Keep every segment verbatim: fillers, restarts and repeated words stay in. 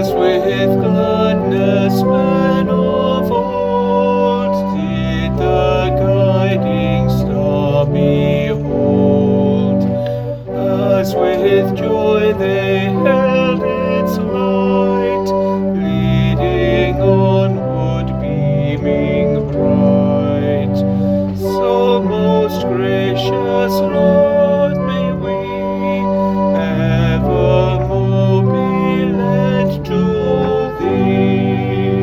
As with gladness men of old did the guiding star behold, as with joy they held its light, leading onward beaming bright. So most gracious Lord, may we evermore be led to Thee.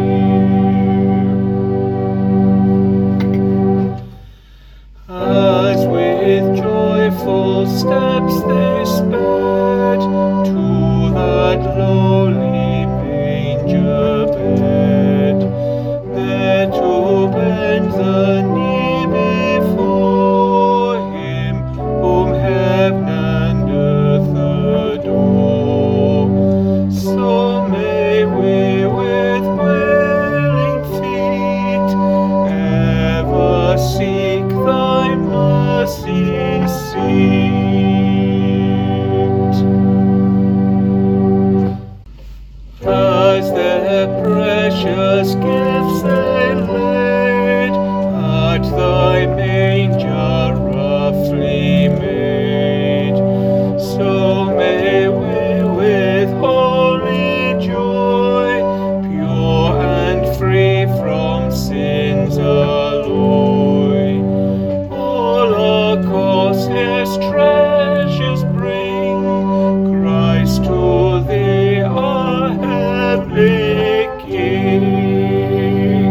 As with joyful steps they sped to that lowly manger bed, there to bend the knee before Him whom heaven and earth adore. So may we with willing feet ever seek Thy mercy seat. As their precious gifts they laid at Thy manger roughly made, so may we with holy joy, pure and free from sin's alloy, all our costliest treasures bring, Christ, to Thee our heavenly King.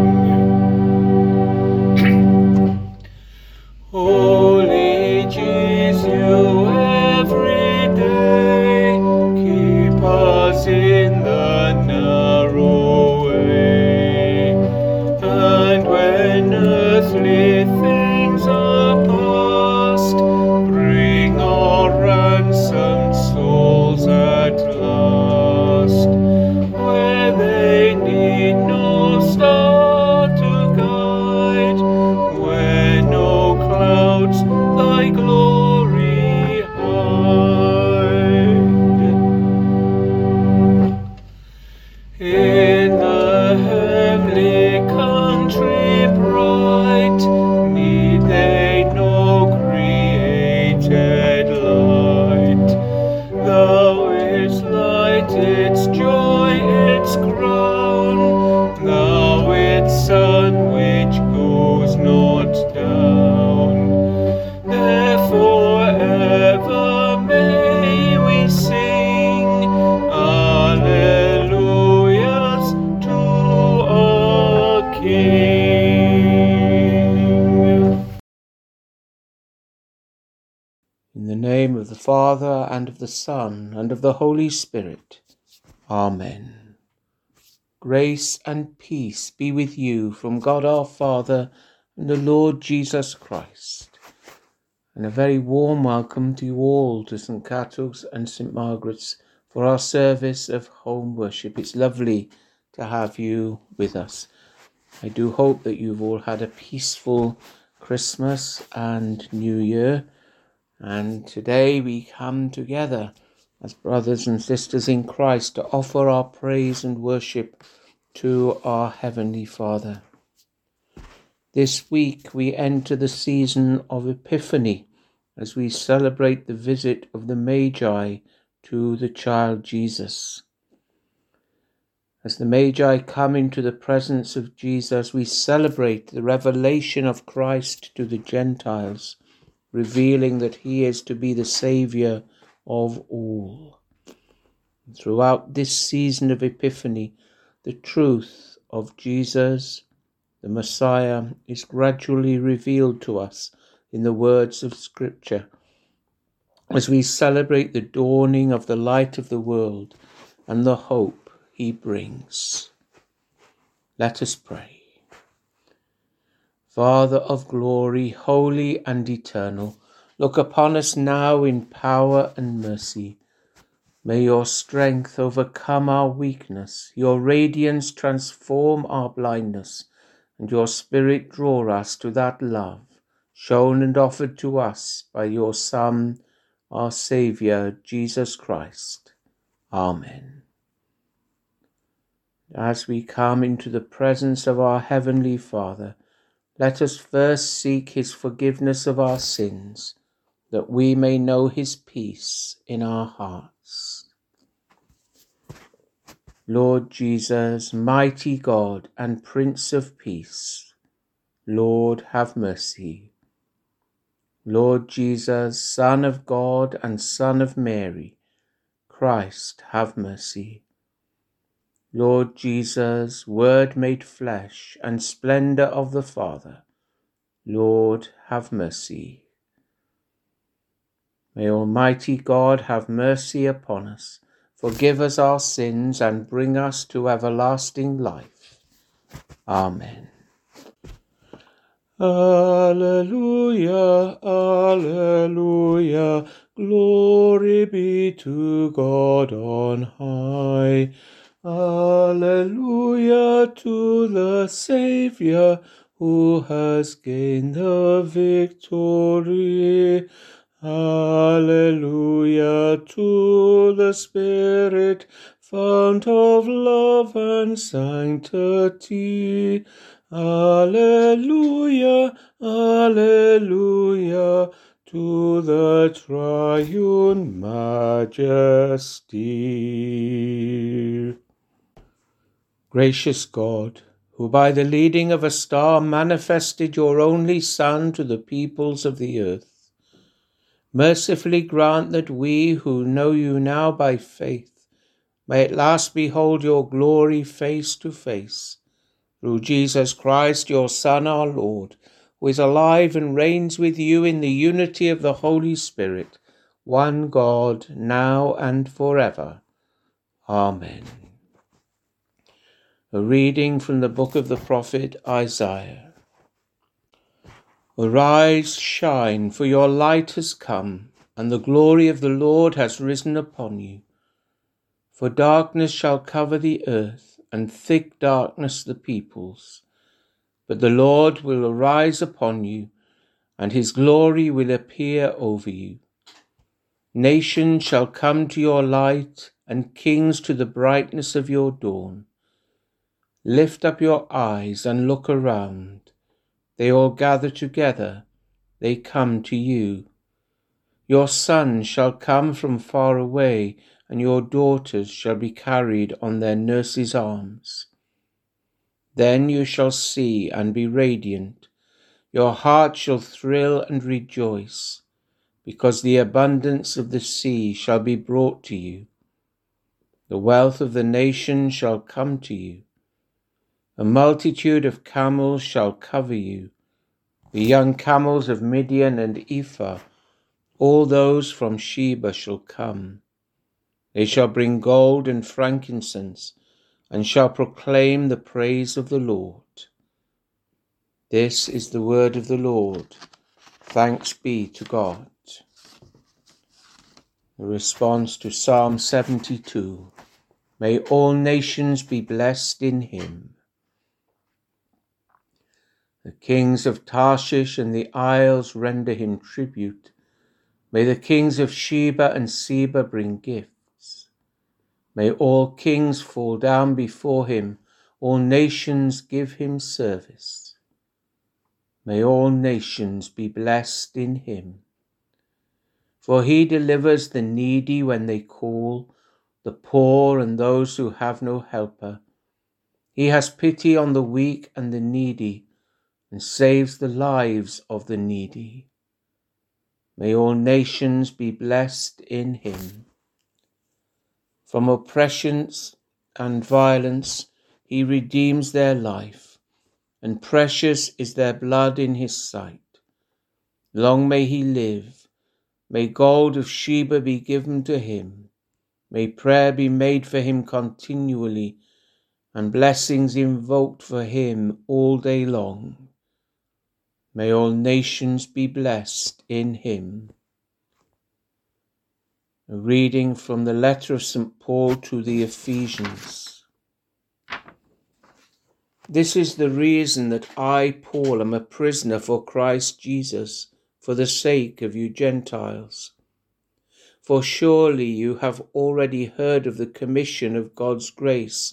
Holy Jesus, You every day keep us in the narrow way, and when earthly things are past, bring our ransomed souls at last, where they need no star to guide, where no clouds Thy glory hide. In the heavenly country bright, need they no created light. Thou its light, its joy, its crown, Thou its sun which goes not down. Therefore ever may we sing Alleluias to our King. In the name of the Father, and of the Son, and of the Holy Spirit. Amen. Grace and peace be with you from God our Father and the Lord Jesus Christ. And a very warm welcome to you all to Saint Catull's and Saint Margaret's for our service of home worship. It's lovely to have you with us. I do hope that you've all had a peaceful Christmas and New Year. And today we come together as brothers and sisters in Christ to offer our praise and worship to our Heavenly Father. This week we enter the season of Epiphany as we celebrate the visit of the Magi to the child Jesus. As the Magi come into the presence of Jesus, we celebrate the revelation of Christ to the Gentiles, revealing that He is to be the Saviour of all. And throughout this season of Epiphany, the truth of Jesus, the Messiah, is gradually revealed to us in the words of Scripture, as we celebrate the dawning of the light of the world and the hope He brings. Let us pray. Father of glory, holy and eternal, look upon us now in power and mercy. May Your strength overcome our weakness, Your radiance transform our blindness, and Your Spirit draw us to that love shown and offered to us by Your Son, our Saviour, Jesus Christ. Amen. As we come into the presence of our Heavenly Father, let us first seek his forgiveness of our sins, that we may know his peace in our hearts. Lord Jesus, mighty God and Prince of Peace, Lord, have mercy. Lord Jesus, Son of God and Son of Mary, Christ, have mercy. Lord Jesus, Word made flesh and splendour of the Father, Lord, have mercy. May Almighty God have mercy upon us, forgive us our sins, and bring us to everlasting life. Amen. Alleluia, alleluia, glory be to God on high. Alleluia to the Saviour, who has gained the victory. Alleluia to the Spirit, fount of love and sanctity. Alleluia, alleluia to the triune majesty. Gracious God, who by the leading of a star manifested your only Son to the peoples of the earth, mercifully grant that we who know you now by faith may at last behold your glory face to face, through Jesus Christ, your Son, our Lord, who is alive and reigns with you in the unity of the Holy Spirit, one God, now and forever. Amen. A reading from the book of the prophet Isaiah. Arise, shine, for your light has come, and the glory of the Lord has risen upon you. For darkness shall cover the earth, and thick darkness the peoples. But the Lord will arise upon you, and his glory will appear over you. Nations shall come to your light, and kings to the brightness of your dawn. Lift up your eyes and look around. They all gather together, they come to you. Your sons shall come from far away, and your daughters shall be carried on their nurses' arms. Then you shall see and be radiant. Your heart shall thrill and rejoice, because the abundance of the sea shall be brought to you. The wealth of the nations shall come to you. A multitude of camels shall cover you, the young camels of Midian and Ephah. All those from Sheba shall come. They shall bring gold and frankincense, and shall proclaim the praise of the Lord. This is the word of the Lord. Thanks be to God. The response to Psalm seventy-two. May all nations be blessed in him. The kings of Tarshish and the isles render him tribute. May the kings of Sheba and Seba bring gifts. May all kings fall down before him, all nations give him service. May all nations be blessed in him. For he delivers the needy when they call, the poor and those who have no helper. He has pity on the weak and the needy, and saves the lives of the needy. May all nations be blessed in him. From oppressions and violence he redeems their life, and precious is their blood in his sight. Long may he live. May gold of Sheba be given to him. May prayer be made for him continually, and blessings invoked for him all day long. May all nations be blessed in him. A reading from the letter of Saint Paul to the Ephesians. This is the reason that I, Paul, am a prisoner for Christ Jesus, for the sake of you Gentiles. For surely you have already heard of the commission of God's grace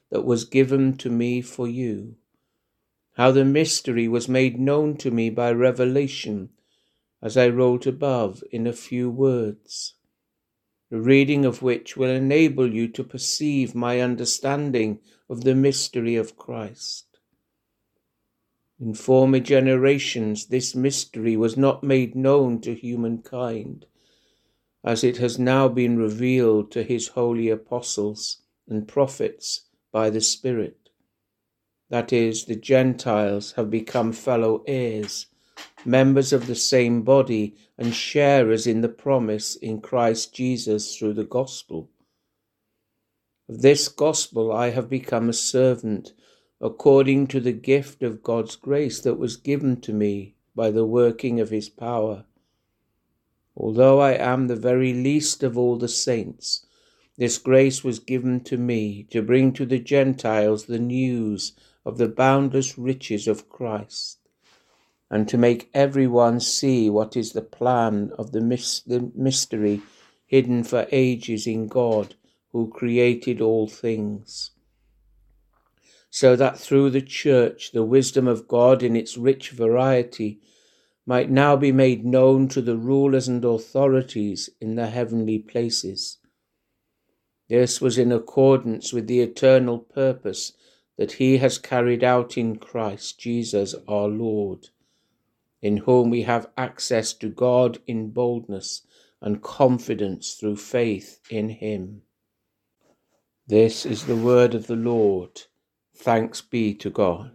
that was given to me for you, how the mystery was made known to me by revelation, as I wrote above in a few words, the reading of which will enable you to perceive my understanding of the mystery of Christ. In former generations, this mystery was not made known to humankind, as it has now been revealed to his holy apostles and prophets by the Spirit. That is, the Gentiles have become fellow heirs, members of the same body, and sharers in the promise in Christ Jesus through the gospel. Of this gospel I have become a servant, according to the gift of God's grace that was given to me by the working of his power. Although I am the very least of all the saints, this grace was given to me to bring to the Gentiles the news of the boundless riches of Christ, and to make everyone see what is the plan of the, mis- the mystery hidden for ages in God, who created all things, so that through the Church the wisdom of God in its rich variety might now be made known to the rulers and authorities in the heavenly places. This was in accordance with the eternal purpose that he has carried out in Christ Jesus our Lord, in whom we have access to God in boldness and confidence through faith in him. This is the word of the Lord. Thanks be to God.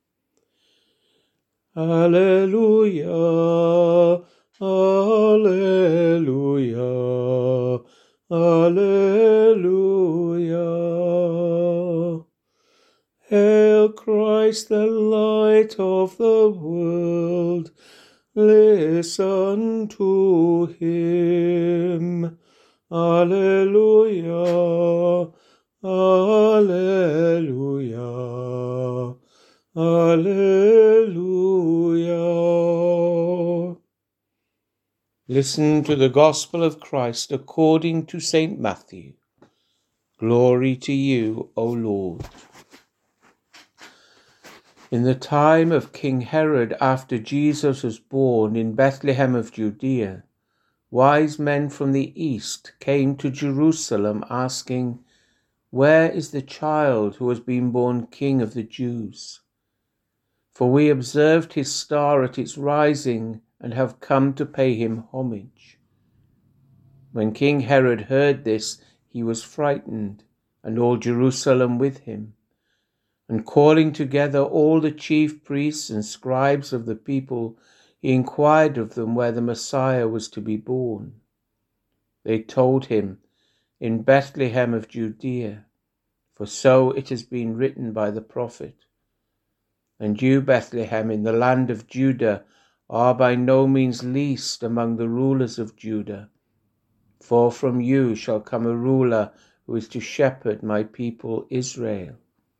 Alleluia, alleluia, alleluia. Hail Christ, the light of the world. Listen to him. Alleluia, alleluia, alleluia. Listen to the gospel of Christ according to Saint Matthew. Glory to you, O Lord. In the time of King Herod, after Jesus was born in Bethlehem of Judea, wise men from the east came to Jerusalem asking, "Where is the child who has been born King of the Jews? For we observed his star at its rising and have come to pay him homage." When King Herod heard this, he was frightened, and all Jerusalem with him. And calling together all the chief priests and scribes of the people, he inquired of them where the Messiah was to be born. They told him, "In Bethlehem of Judea, for so it has been written by the prophet. And you, Bethlehem, in the land of Judah, are by no means least among the rulers of Judah, for from you shall come a ruler who is to shepherd my people Israel."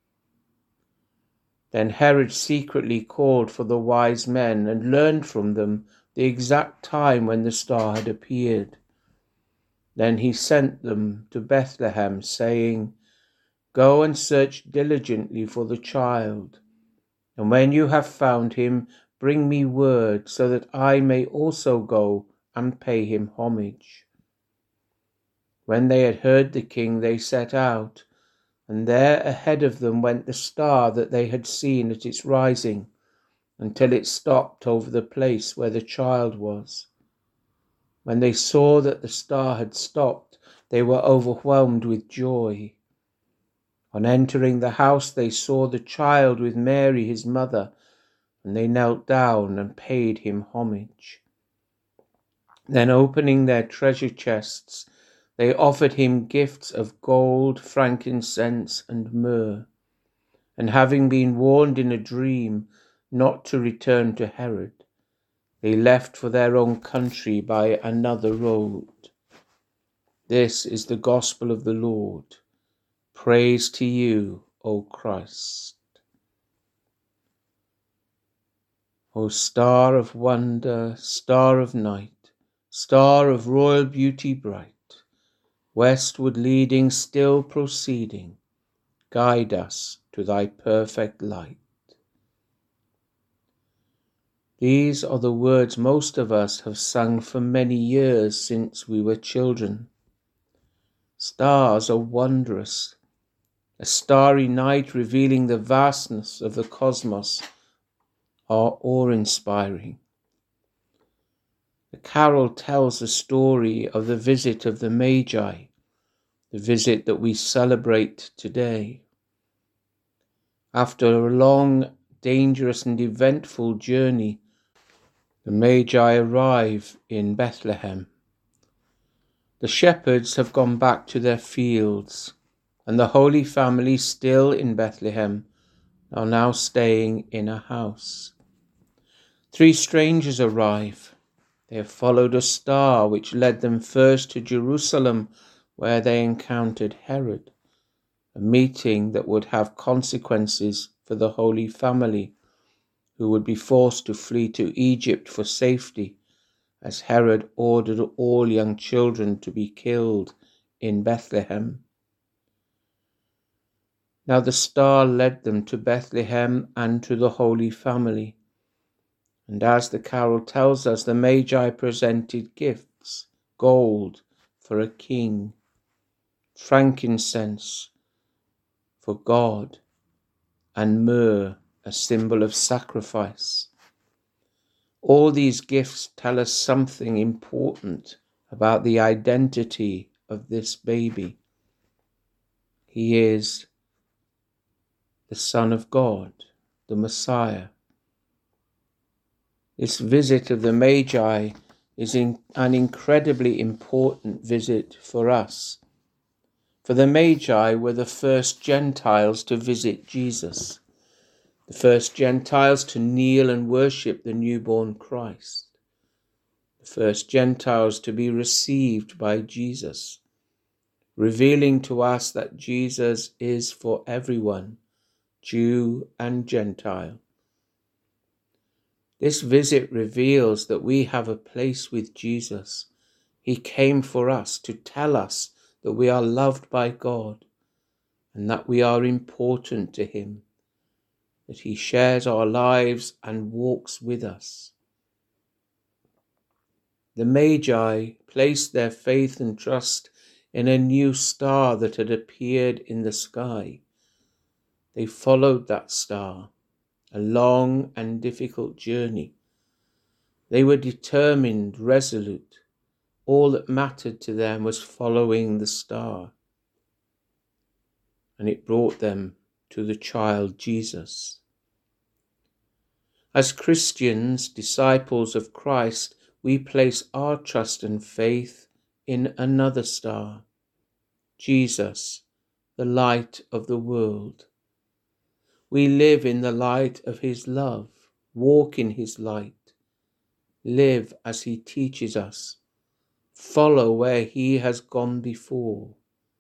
Then Herod secretly called for the wise men and learned from them the exact time when the star had appeared. Then he sent them to Bethlehem, saying, "Go and search diligently for the child, and when you have found him, bring me word, so that I may also go and pay him homage." When they had heard the king, they set out, and there ahead of them went the star that they had seen at its rising, until it stopped over the place where the child was. When they saw that the star had stopped, they were overwhelmed with joy. On entering the house, they saw the child with Mary, his mother, and they knelt down and paid him homage. Then, opening their treasure chests, they offered him gifts of gold, frankincense, and myrrh. And having been warned in a dream not to return to Herod, they left for their own country by another road. This is the gospel of the Lord. Praise to you, O Christ. O star of wonder, star of night, star of royal beauty bright, westward leading, still proceeding, guide us to thy perfect light. These are the words most of us have sung for many years since we were children. Stars are wondrous. A starry night revealing the vastness of the cosmos are awe-inspiring. The carol tells the story of the visit of the Magi, the visit that we celebrate today. After a long, dangerous and eventful journey, the Magi arrive in Bethlehem. The shepherds have gone back to their fields, and the Holy Family, still in Bethlehem, are now staying in a house. Three strangers arrive. They have followed a star which led them first to Jerusalem, where they encountered Herod, a meeting that would have consequences for the Holy Family, who would be forced to flee to Egypt for safety, as Herod ordered all young children to be killed in Bethlehem. Now the star led them to Bethlehem and to the Holy Family. And as the carol tells us, the Magi presented gifts: gold for a king, frankincense for God, and myrrh, a symbol of sacrifice. All these gifts tell us something important about the identity of this baby. He is the Son of God, the Messiah. This visit of the Magi is in, an incredibly important visit for us. For the Magi were the first Gentiles to visit Jesus, the first Gentiles to kneel and worship the newborn Christ, the first Gentiles to be received by Jesus, revealing to us that Jesus is for everyone, Jew and Gentile. This visit reveals that we have a place with Jesus. He came for us to tell us that we are loved by God and that we are important to him, that he shares our lives and walks with us. The Magi placed their faith and trust in a new star that had appeared in the sky. They followed that star, a long and difficult journey. They were determined, resolute. All that mattered to them was following the star. And it brought them to the child Jesus. As Christians, disciples of Christ, we place our trust and faith in another star, Jesus, the light of the world. We live in the light of his love, walk in his light, live as he teaches us, follow where he has gone before.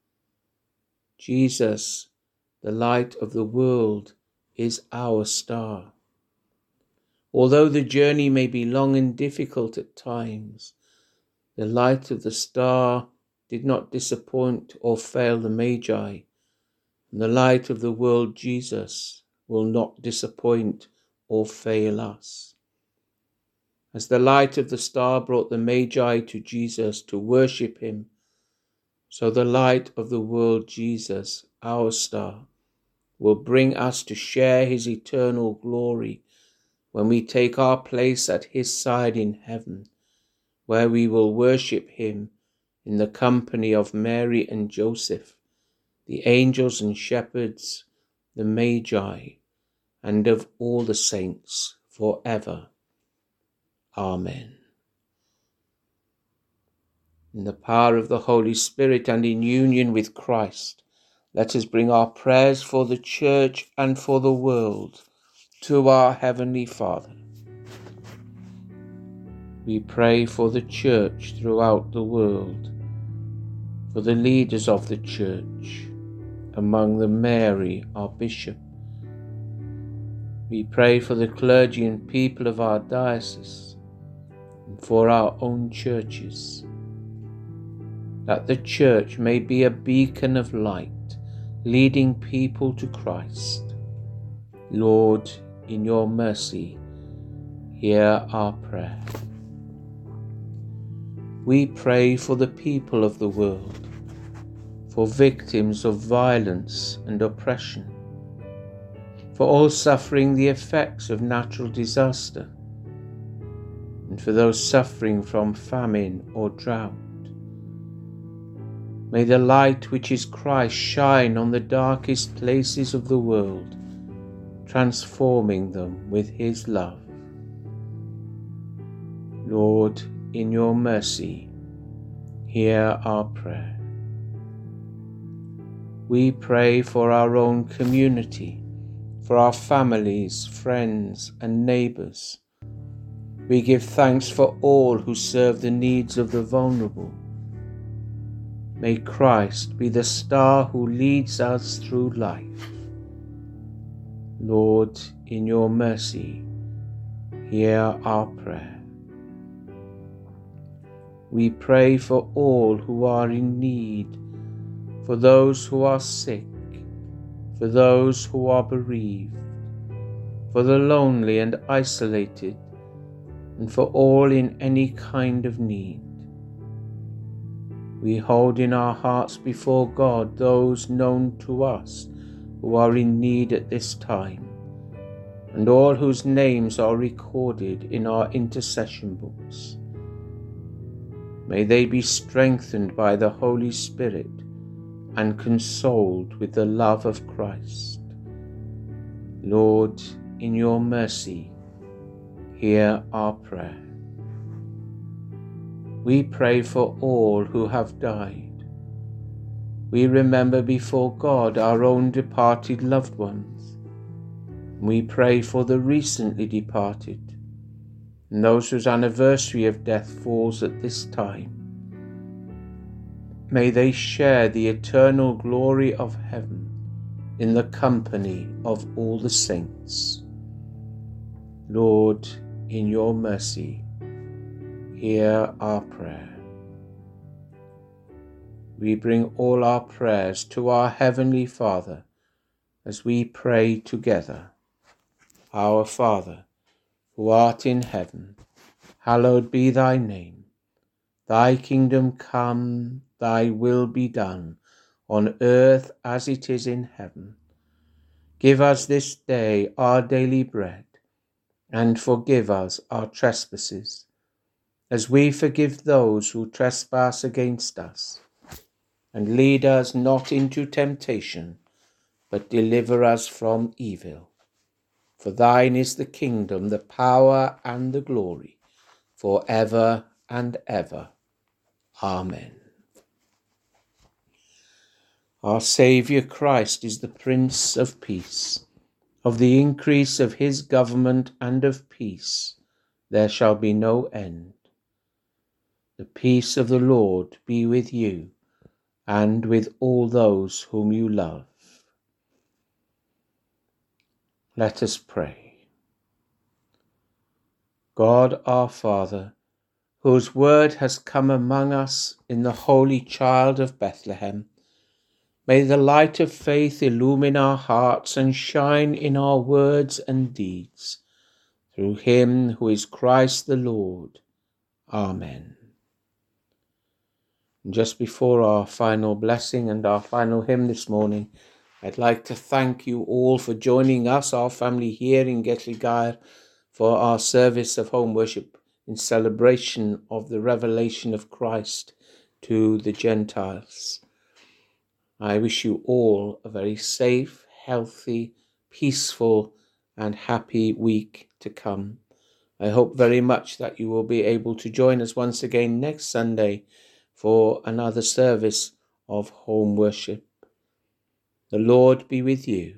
Jesus, the light of the world, is our star. Although the journey may be long and difficult at times, the light of the star did not disappoint or fail the Magi, and the light of the world, Jesus, will not disappoint or fail us. As the light of the star brought the Magi to Jesus to worship him, so the light of the world, Jesus, our star, will bring us to share his eternal glory when we take our place at his side in heaven, where we will worship him in the company of Mary and Joseph, the angels and shepherds, the Magi, and of all the saints forever. Amen. In the power of the Holy Spirit and in union with Christ, let us bring our prayers for the Church and for the world to our Heavenly Father. We pray for the Church throughout the world, for the leaders of the Church, among them Mary, our Bishop. We pray for the clergy and people of our diocese, and for our own churches, that the Church may be a beacon of light leading people to Christ. Lord, in your mercy, hear our prayer. We pray for the people of the world, for victims of violence and oppression, for all suffering the effects of natural disaster, and for those suffering from famine or drought. May the light which is Christ shine on the darkest places of the world, transforming them with his love. Lord, in your mercy, hear our prayer. We pray for our own community, for our families, friends, and neighbours. We give thanks for all who serve the needs of the vulnerable. May Christ be the star who leads us through life. Lord, in your mercy, hear our prayer. We pray for all who are in need, for those who are sick, for those who are bereaved, for the lonely and isolated, and for all in any kind of need. We hold in our hearts before God those known to us who are in need at this time, and all whose names are recorded in our intercession books. May they be strengthened by the Holy Spirit and consoled with the love of Christ. Lord, in your mercy, hear our prayer. We pray for all who have died. We remember before God our own departed loved ones. We pray for the recently departed, and those whose anniversary of death falls at this time. May they share the eternal glory of heaven in the company of all the saints. Lord, in your mercy, hear our prayer. We bring all our prayers to our Heavenly Father as we pray together. Our Father, who art in heaven, hallowed be thy name. Thy kingdom come, thy will be done, on earth as it is in heaven. Give us this day our daily bread, and forgive us our trespasses, as we forgive those who trespass against us. And lead us not into temptation, but deliver us from evil. For thine is the kingdom, the power, and the glory, for ever and ever. Amen. Our Saviour Christ is the Prince of Peace. Of the increase of his government and of peace there shall be no end. The peace of the Lord be with you, and with all those whom you love. Let us pray. God our Father, whose word has come among us in the Holy Child of Bethlehem, may the light of faith illumine our hearts and shine in our words and deeds, through him who is Christ the Lord. Amen. And just before our final blessing and our final hymn this morning, I'd like to thank you all for joining us, our family here in Getligaer, for our service of home worship in celebration of the revelation of Christ to the Gentiles. I wish you all a very safe, healthy, peaceful, and happy week to come. I hope very much that you will be able to join us once again next Sunday for another service of home worship. The Lord be with you.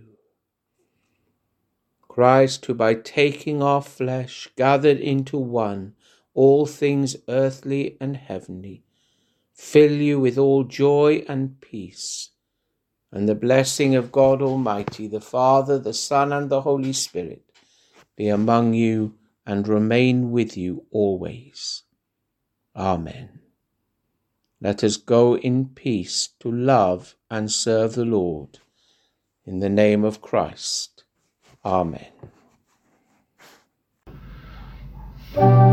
Christ, who by taking our flesh gathered into one all things earthly and heavenly, fill you with all joy and peace, and the blessing of God Almighty, the Father, the Son, and the Holy Spirit be among you and remain with you always. Amen. Let us go in peace to love and serve the Lord. In the name of Christ. Amen.